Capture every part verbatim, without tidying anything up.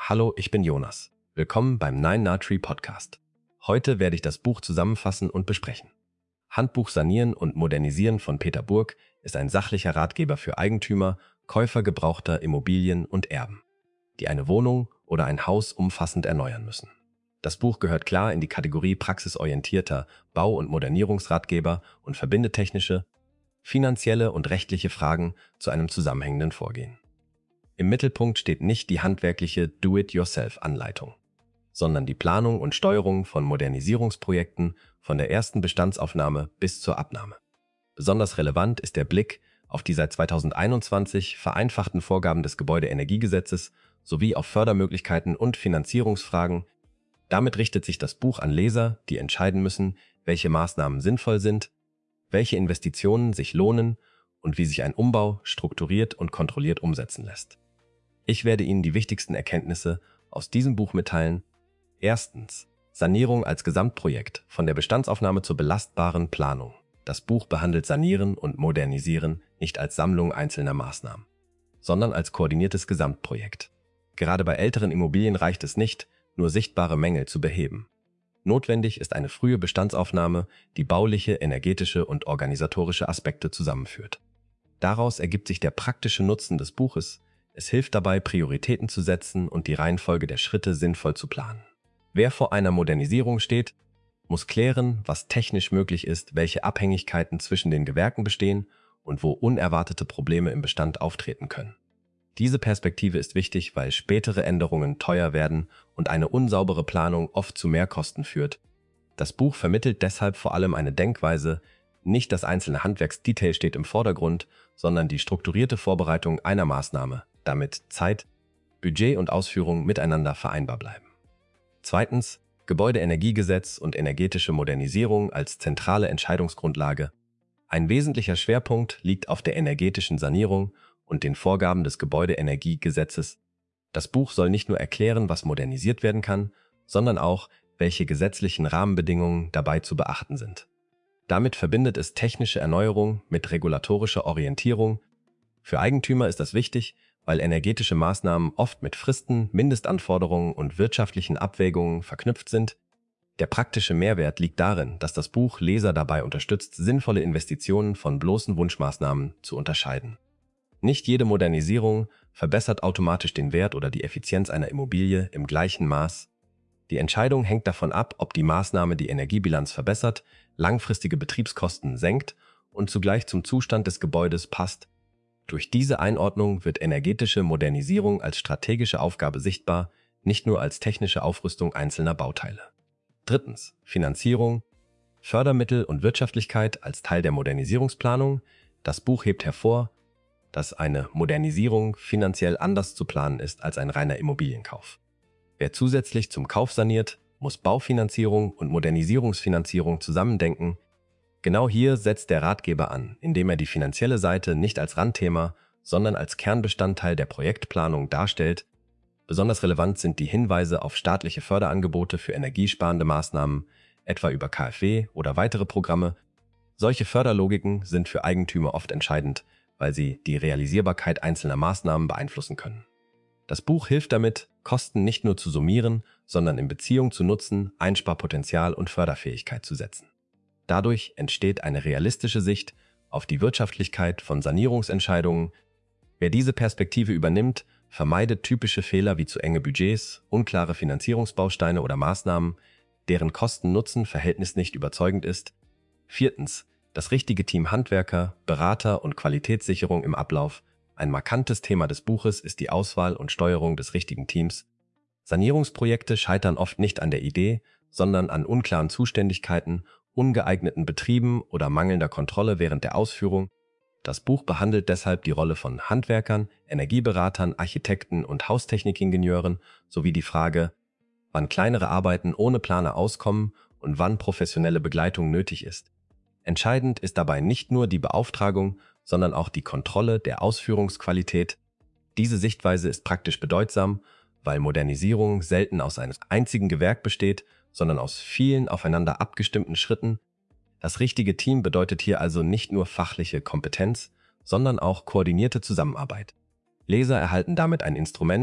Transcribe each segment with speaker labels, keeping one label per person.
Speaker 1: Hallo, ich bin Jonas. Willkommen beim Nine Na Tree Podcast. Heute werde ich das Buch zusammenfassen und besprechen. Handbuch Sanieren und Modernisieren von Peter Burg ist ein sachlicher Ratgeber für Eigentümer, Käufer gebrauchter Immobilien und Erben, die eine Wohnung oder ein Haus umfassend erneuern müssen. Das Buch gehört klar in die Kategorie praxisorientierter Bau- und Modernierungsratgeber und verbindet technische, finanzielle und rechtliche Fragen zu einem zusammenhängenden Vorgehen. Im Mittelpunkt steht nicht die handwerkliche Do-it-yourself-Anleitung, sondern die Planung und Steuerung von Modernisierungsprojekten von der ersten Bestandsaufnahme bis zur Abnahme. Besonders relevant ist der Blick auf die seit zweitausendeinundzwanzig vereinfachten Vorgaben des Gebäudeenergiegesetzes sowie auf Fördermöglichkeiten und Finanzierungsfragen. Damit richtet sich das Buch an Leser, die entscheiden müssen, welche Maßnahmen sinnvoll sind, welche Investitionen sich lohnen und wie sich ein Umbau strukturiert und kontrolliert umsetzen lässt. Ich werde Ihnen die wichtigsten Erkenntnisse aus diesem Buch mitteilen. Erstens. Sanierung als Gesamtprojekt, von der Bestandsaufnahme zur belastbaren Planung. Das Buch behandelt Sanieren und Modernisieren nicht als Sammlung einzelner Maßnahmen, sondern als koordiniertes Gesamtprojekt. Gerade bei älteren Immobilien reicht es nicht, nur sichtbare Mängel zu beheben. Notwendig ist eine frühe Bestandsaufnahme, die bauliche, energetische und organisatorische Aspekte zusammenführt. Daraus ergibt sich der praktische Nutzen des Buches. Es hilft dabei, Prioritäten zu setzen und die Reihenfolge der Schritte sinnvoll zu planen. Wer vor einer Modernisierung steht, muss klären, was technisch möglich ist, welche Abhängigkeiten zwischen den Gewerken bestehen und wo unerwartete Probleme im Bestand auftreten können. Diese Perspektive ist wichtig, weil spätere Änderungen teuer werden und eine unsaubere Planung oft zu Mehrkosten führt. Das Buch vermittelt deshalb vor allem eine Denkweise, nicht das einzelne Handwerksdetail steht im Vordergrund, sondern die strukturierte Vorbereitung einer Maßnahme, damit Zeit, Budget und Ausführung miteinander vereinbar bleiben. Zweitens, Gebäudeenergiegesetz und energetische Modernisierung als zentrale Entscheidungsgrundlage. Ein wesentlicher Schwerpunkt liegt auf der energetischen Sanierung und den Vorgaben des Gebäudeenergiegesetzes. Das Buch soll nicht nur erklären, was modernisiert werden kann, sondern auch, welche gesetzlichen Rahmenbedingungen dabei zu beachten sind. Damit verbindet es technische Erneuerung mit regulatorischer Orientierung. Für Eigentümer ist das wichtig, weil energetische Maßnahmen oft mit Fristen, Mindestanforderungen und wirtschaftlichen Abwägungen verknüpft sind. Der praktische Mehrwert liegt darin, dass das Buch Leser dabei unterstützt, sinnvolle Investitionen von bloßen Wunschmaßnahmen zu unterscheiden. Nicht jede Modernisierung verbessert automatisch den Wert oder die Effizienz einer Immobilie im gleichen Maß. Die Entscheidung hängt davon ab, ob die Maßnahme die Energiebilanz verbessert, langfristige Betriebskosten senkt und zugleich zum Zustand des Gebäudes passt. Durch diese Einordnung wird energetische Modernisierung als strategische Aufgabe sichtbar, nicht nur als technische Aufrüstung einzelner Bauteile. Drittens. Finanzierung, Fördermittel und Wirtschaftlichkeit als Teil der Modernisierungsplanung. Das Buch hebt hervor, dass eine Modernisierung finanziell anders zu planen ist als ein reiner Immobilienkauf. Wer zusätzlich zum Kauf saniert, muss Baufinanzierung und Modernisierungsfinanzierung zusammendenken. Genau hier setzt der Ratgeber an, indem er die finanzielle Seite nicht als Randthema, sondern als Kernbestandteil der Projektplanung darstellt. Besonders relevant sind die Hinweise auf staatliche Förderangebote für energiesparende Maßnahmen, etwa über K f W oder weitere Programme. Solche Förderlogiken sind für Eigentümer oft entscheidend, weil sie die Realisierbarkeit einzelner Maßnahmen beeinflussen können. Das Buch hilft damit, Kosten nicht nur zu summieren, sondern in Beziehung zu Nutzen, Einsparpotenzial und Förderfähigkeit zu setzen. Dadurch entsteht eine realistische Sicht auf die Wirtschaftlichkeit von Sanierungsentscheidungen. Wer diese Perspektive übernimmt, vermeidet typische Fehler wie zu enge Budgets, unklare Finanzierungsbausteine oder Maßnahmen, deren Kosten-Nutzen-Verhältnis nicht überzeugend ist. Viertens. Das richtige Team Handwerker, Berater und Qualitätssicherung im Ablauf. Ein markantes Thema des Buches ist die Auswahl und Steuerung des richtigen Teams. Sanierungsprojekte scheitern oft nicht an der Idee, sondern an unklaren Zuständigkeiten, ungeeigneten Betrieben oder mangelnder Kontrolle während der Ausführung. Das Buch behandelt deshalb die Rolle von Handwerkern, Energieberatern, Architekten und Haustechnikingenieuren sowie die Frage, wann kleinere Arbeiten ohne Planer auskommen und wann professionelle Begleitung nötig ist. Entscheidend ist dabei nicht nur die Beauftragung, sondern auch die Kontrolle der Ausführungsqualität. Diese Sichtweise ist praktisch bedeutsam, weil Modernisierung selten aus einem einzigen Gewerk besteht, sondern aus vielen aufeinander abgestimmten Schritten. Das richtige Team bedeutet hier also nicht nur fachliche Kompetenz, sondern auch koordinierte Zusammenarbeit. Leser erhalten damit ein Instrument,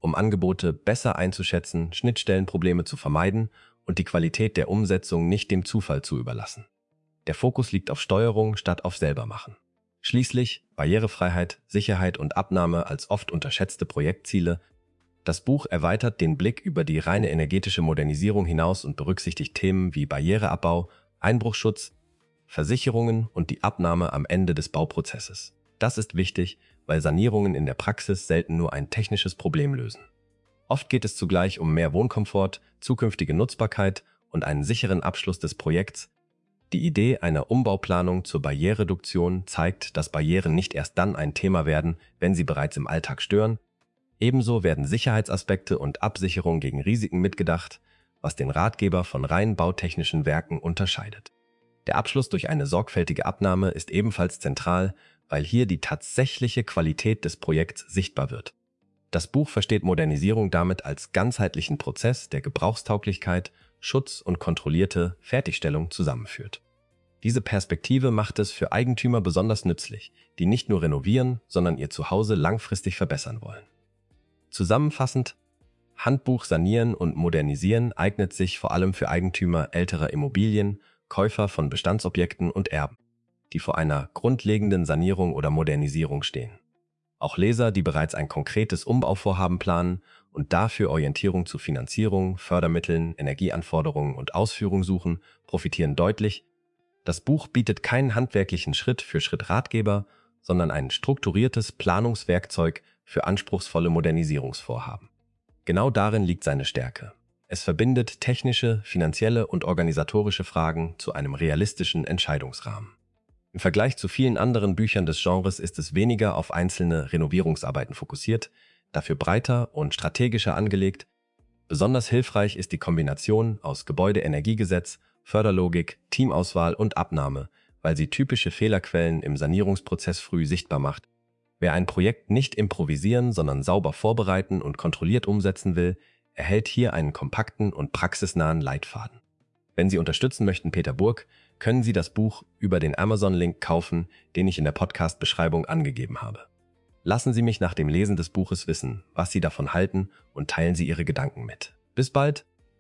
Speaker 1: um Angebote besser einzuschätzen, Schnittstellenprobleme zu vermeiden und die Qualität der Umsetzung nicht dem Zufall zu überlassen. Der Fokus liegt auf Steuerung statt auf Selbermachen. Schließlich Barrierefreiheit, Sicherheit und Abnahme als oft unterschätzte Projektziele. Das Buch erweitert den Blick über die reine energetische Modernisierung hinaus und berücksichtigt Themen wie Barriereabbau, Einbruchschutz, Versicherungen und die Abnahme am Ende des Bauprozesses. Das ist wichtig, weil Sanierungen in der Praxis selten nur ein technisches Problem lösen. Oft geht es zugleich um mehr Wohnkomfort, zukünftige Nutzbarkeit und einen sicheren Abschluss des Projekts. Die Idee einer Umbauplanung zur Barrierereduktion zeigt, dass Barrieren nicht erst dann ein Thema werden, wenn sie bereits im Alltag stören. Ebenso werden Sicherheitsaspekte und Absicherung gegen Risiken mitgedacht, was den Ratgeber von rein bautechnischen Werken unterscheidet. Der Abschluss durch eine sorgfältige Abnahme ist ebenfalls zentral, weil hier die tatsächliche Qualität des Projekts sichtbar wird. Das Buch versteht Modernisierung damit als ganzheitlichen Prozess, der Gebrauchstauglichkeit, Schutz und kontrollierte Fertigstellung zusammenführt. Diese Perspektive macht es für Eigentümer besonders nützlich, die nicht nur renovieren, sondern ihr Zuhause langfristig verbessern wollen. Zusammenfassend: Handbuch Sanieren und Modernisieren eignet sich vor allem für Eigentümer älterer Immobilien, Käufer von Bestandsobjekten und Erben, die vor einer grundlegenden Sanierung oder Modernisierung stehen. Auch Leser, die bereits ein konkretes Umbauvorhaben planen und dafür Orientierung zu Finanzierung, Fördermitteln, Energieanforderungen und Ausführung suchen, profitieren deutlich. Das Buch bietet keinen handwerklichen Schritt-für-Schritt-Ratgeber, sondern ein strukturiertes Planungswerkzeug für anspruchsvolle Modernisierungsvorhaben. Genau darin liegt seine Stärke. Es verbindet technische, finanzielle und organisatorische Fragen zu einem realistischen Entscheidungsrahmen. Im Vergleich zu vielen anderen Büchern des Genres ist es weniger auf einzelne Renovierungsarbeiten fokussiert, dafür breiter und strategischer angelegt. Besonders hilfreich ist die Kombination aus Gebäudeenergiegesetz, Förderlogik, Teamauswahl und Abnahme, weil sie typische Fehlerquellen im Sanierungsprozess früh sichtbar macht. Wer ein Projekt nicht improvisieren, sondern sauber vorbereiten und kontrolliert umsetzen will, erhält hier einen kompakten und praxisnahen Leitfaden. Wenn Sie unterstützen möchten Peter Burg, können Sie das Buch über den Amazon-Link kaufen, den ich in der Podcast-Beschreibung angegeben habe. Lassen Sie mich nach dem Lesen des Buches wissen, was Sie davon halten, und teilen Sie Ihre Gedanken mit. Bis bald!